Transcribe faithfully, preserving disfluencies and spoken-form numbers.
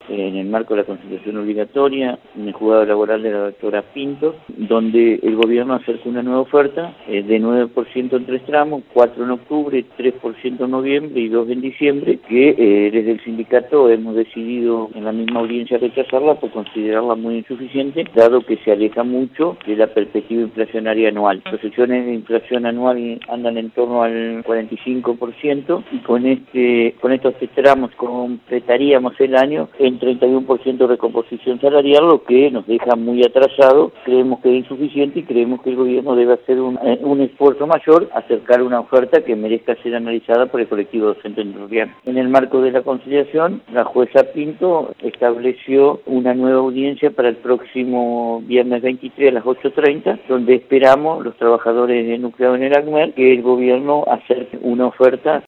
en el marco de la conciliación obligatoria, en el juzgado laboral de la doctora Pinto, donde el gobierno acerca una nueva oferta eh, de nueve por ciento en tres tramos, cuatro en octubre, tres por ciento en noviembre y dos en diciembre, que eh, desde el sindicato hemos decidido en la misma audiencia rechazarla por considerarla muy insuficiente, dado que se aleja mucho de la perspectiva inflacionaria anual. Las proyecciones de inflación anual andan en torno al cuarenta y cinco por ciento y con este con estos tres tramos completaríamos el año en treinta y uno por ciento de recomposición salarial, lo que nos deja muy atrasado. Creemos que es insuficiente y creemos que el gobierno debe hacer un, eh, un esfuerzo mayor, acercar una oferta que merezca ser analizada por el colectivo docente entrerriano. En el marco de la conciliación, la jueza Pinto estableció una nueva audiencia para el próximo viernes veintitrés a las ocho treinta, donde esperamos los trabajadores nucleados en el ACMER que el gobierno acerque una oferta